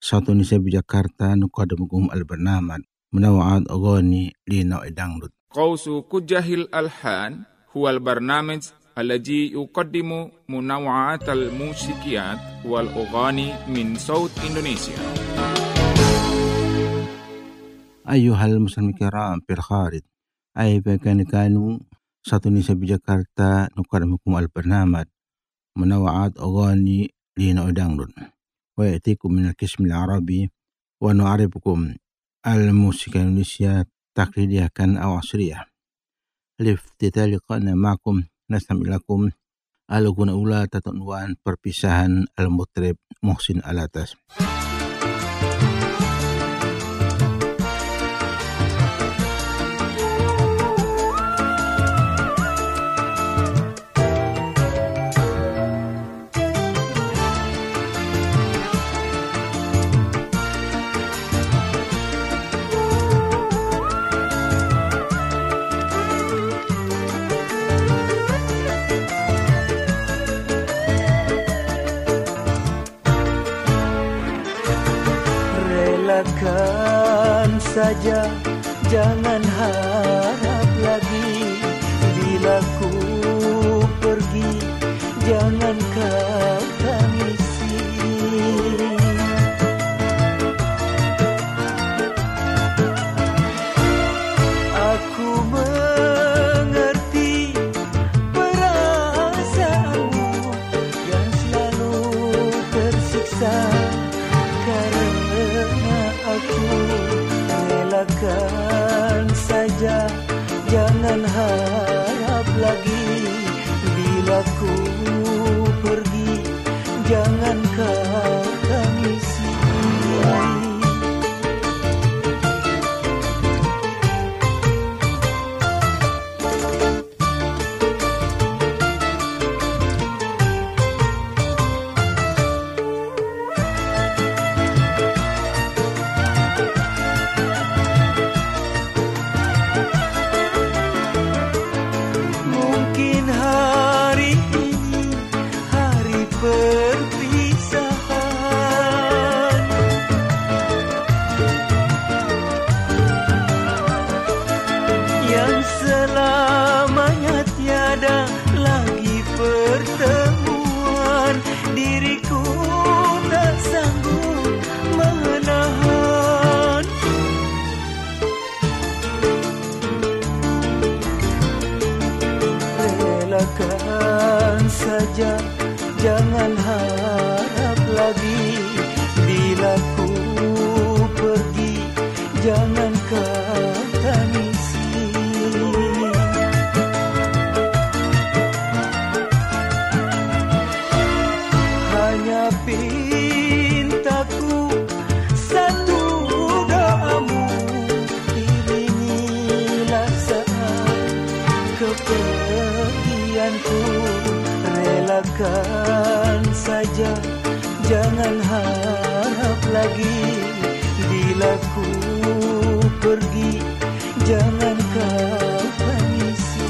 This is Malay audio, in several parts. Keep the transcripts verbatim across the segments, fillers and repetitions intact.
satu Indonesia بجاكرتا نقدمكم البرنامج منوعات أغاني لنوع دانغلود. قوس كجه الألحان هو البرنامج الذي يقدم منوعات الموسيقيات والأغاني من صوت إندونيسيا. أيها المسلمين الكرام في الخارج، أيها كان كانوا satu Indonesia بجاكرتا نقدمكم البرنامج منوعات أغاني لنوع دانغلود، ويأتيكم من القسم العربي، ونعرفكم الموسيقى الإندونيسية تقليدية كان أو عصرية. لافتتاح لقائنا معكم نستمع لكم الأغنية الأولى تحت عنوان perpisahan المطرب محسن alatas. Relakan saja, jangan harap lagi. Bila ku pergi, jangan kau tangisi. Aku mengerti perasaanmu yang selalu tersiksa. Aku relakan saja, jangan harap lagi. Bila ku pergi, jangan kau tangisi. Saja, jangan harap lagi. Bila ku pergi, jangan kau tangisi. Hanya pintaku satu doamu, iringilah saat kepergianku. Relakan saja, jangan harap lagi. Bila ku pergi, jangan kau tangisi.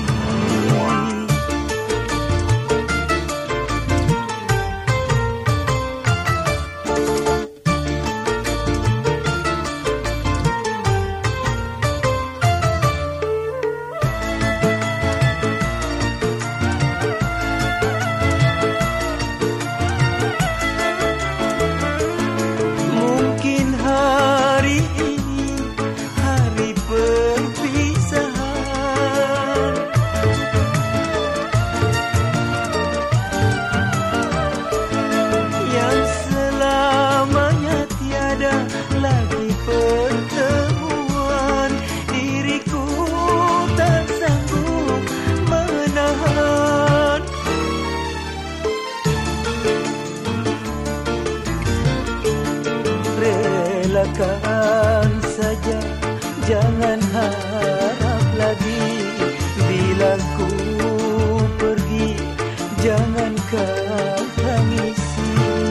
Relakan saja, jangan harap lagi. Bila ku pergi, jangan kau tangisi.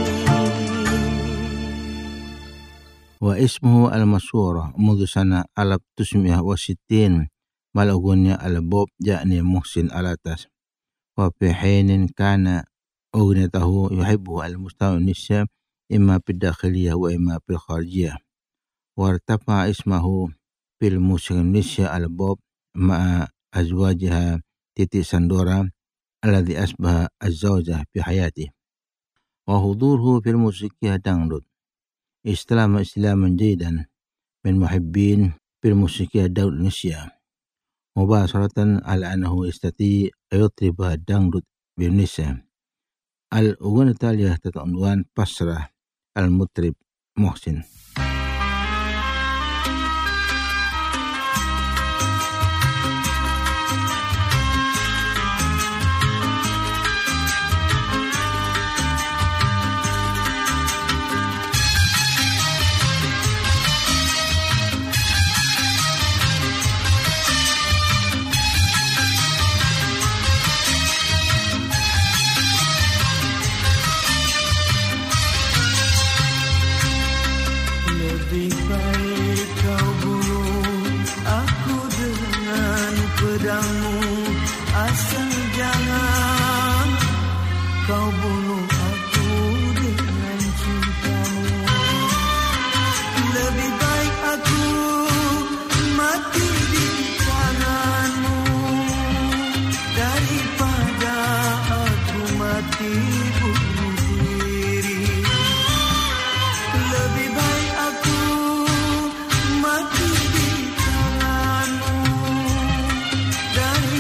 واسمه المشهورة منذ سنة ألف وتسعمائة وستين مع الأغنية البوب جاءني محسن alatas. وفي حين كان أغنيته يحبه المستمع النساء إما في الداخلية وإما في الخارجية. وارتفع اسمه في الموسيقى الإندونيسية البوب مع أزواجها تيتي ساندورا الذي أصبح الزوجة في حياته. وحضوره في الموسيقى دangdut استلم استلاما جيدا من محبين في الموسيقى الدولة الإندونيسية، مباشرة على أنه يستطيع يطرب الدangdut بإندونيسيا. الأغنية التالية تحت عنوان بصرة المطرب محسن. Dari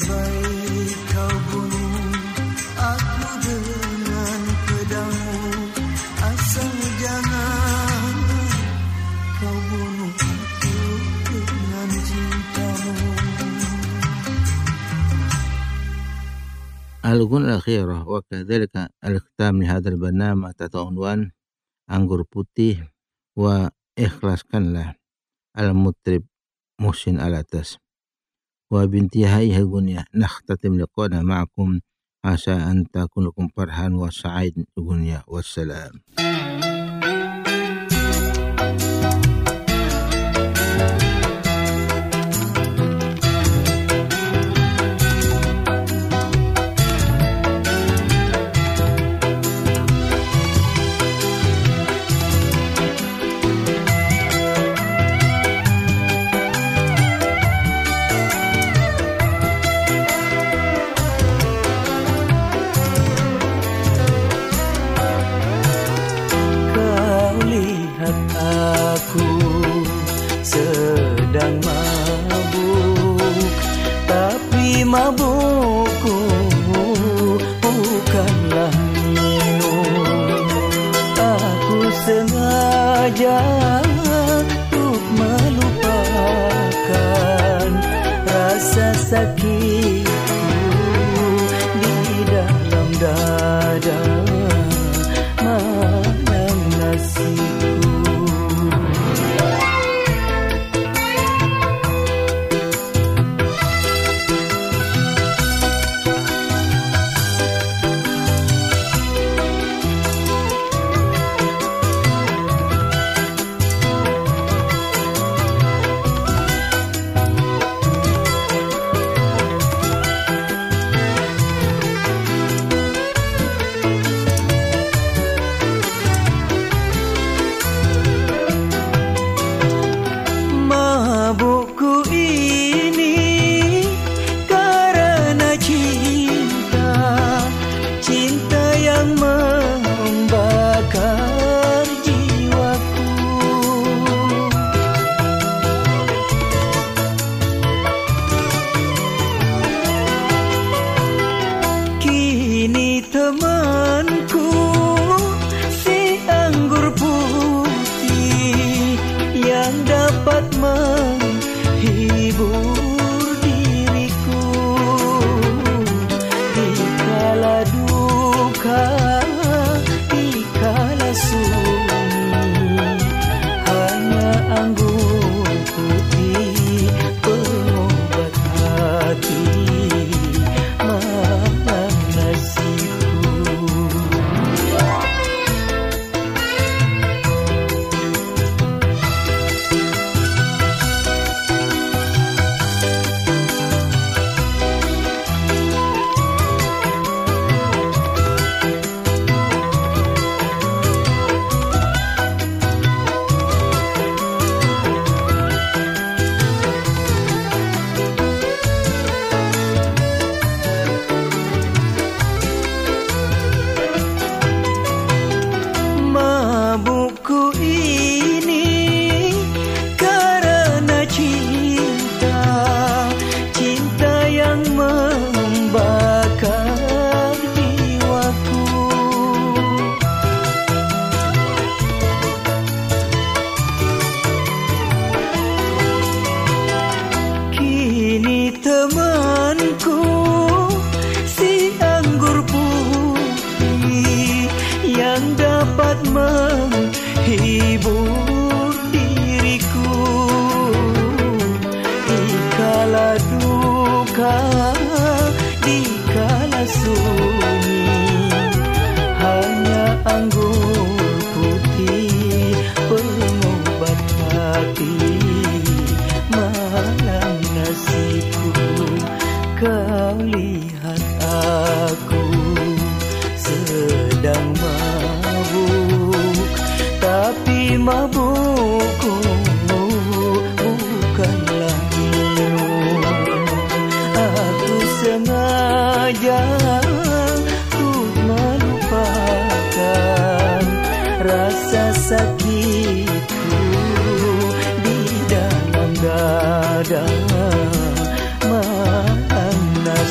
baik kau bunuh aku dengan pedangmu, asal jangan kau bunuh aku dengan cintamu. الأغنية الأخيرة وكذلك الختام لهذا البرنامج تحت عنوان Anggur Putih وإخلاصkanlah المطرب محسن الأطرش. وبانتهاء الأغنية نختتم لقاءنا معكم، عسى أن تكون لكم فرحا وسعيد الأغنية، والسلام. Aku sedang mabuk, tapi mabukku bukanlah minum. Aku sengaja untuk melupakan rasa sakitku di dalam dada. Mana nasibku. Temanku, si anggur putih yang dapat menghibur diriku di kala duka, di kala sunyi. Hanya anggur putih pengobat hati. Mana nasibku. Mabukku ini karena cinta, cinta yang membakar jiwaku. Kini temanku, si anggur putih yang dapat menghibur diriku di kala duka, di kala sunyi. Hanya anggur putih pengobat hati. Malam nasibku, kau lihat aku sedang mabuk, tapi mabukku bukanlah minum. Aku sengaja untuk melupakan rasa sakitku di dalam dada. Mana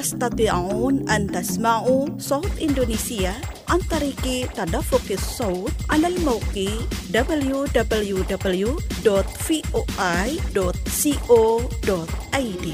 تستطيعون أن تسمعوا صوت إندونيسيا عن طريق تدفق الصوت على الموقع دبليو دبليو دبليو دوت فوي دوت كو دوت اي دي.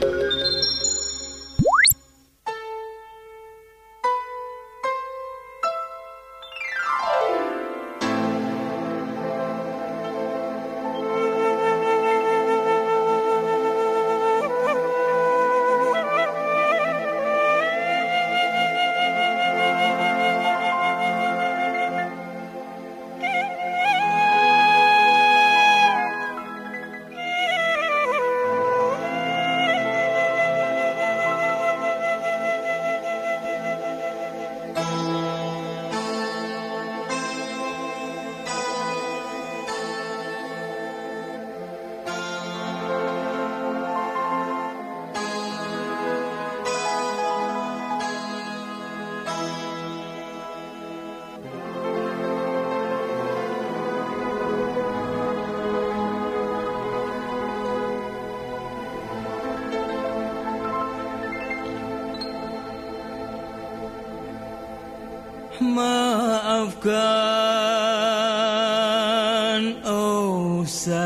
Maafkan, oh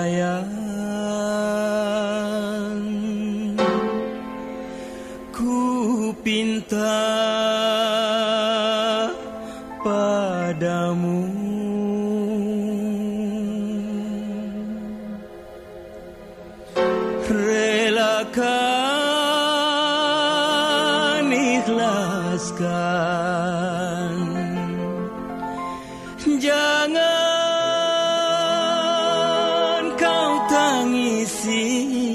sayang, ku pinta padamu, relakan, ikhlaskan. Jangan kau tangisi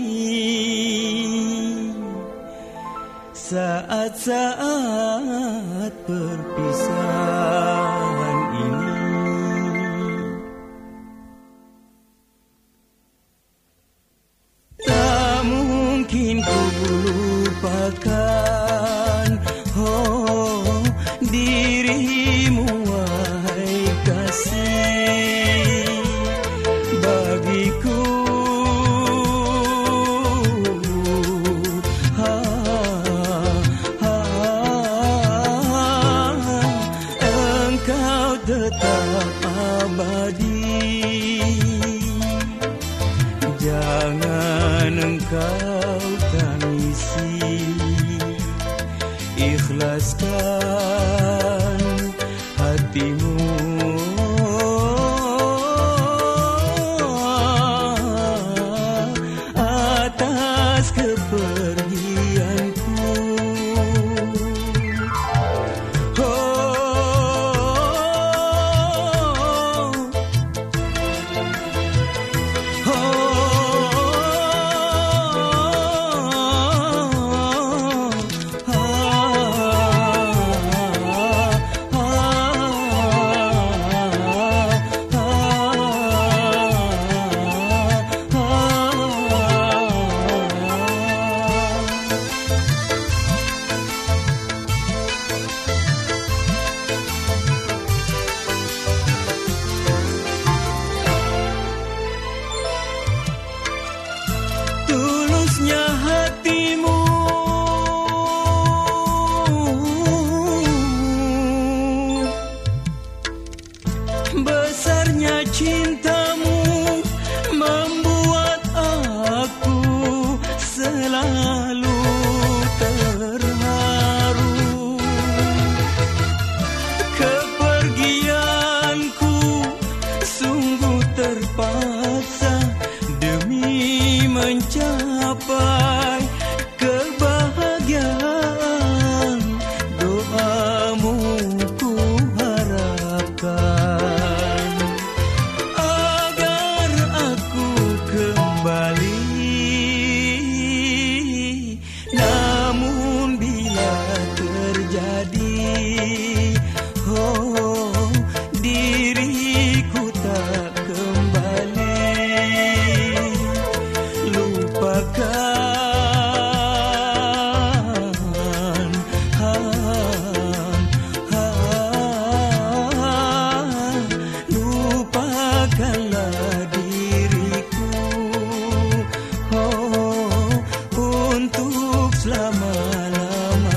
saat-saat perpisahan ini. Tak mungkin ku lupakan, oh, dirimu wahai kasih bagiku. Ha, ha, engkau tetap abadi. Jangan engkau tangisi, ikhlaskan hatimu. Atas kepergianku, tulusnya hatimu, besarnya cintamu membuat aku selalu terharu. Kepergianku sungguh terpaksa demi mencapai kebahagiaan. Doamu ku harapkan agar aku kembali. Namun bila terjadi, oh, diriku tak kembali. Lupakan, ha, ha, lupakanlah diriku, oh, untuk selama-lamanya.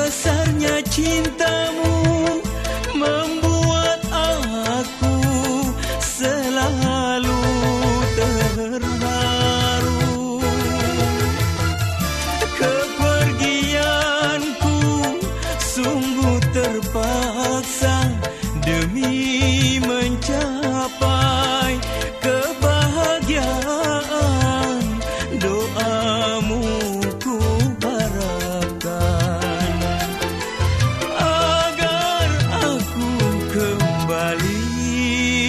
besarnya cintamu membuat aku selalu terharu. Kepergianku sungguh terpaksa demi mencapai kebahagiaan. Doamu ku harapkan agar aku kembali.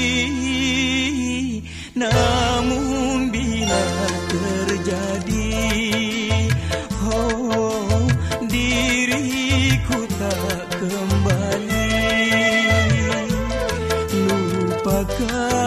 Namun bila terjadi, oh, diriku tak kembali. Lupakan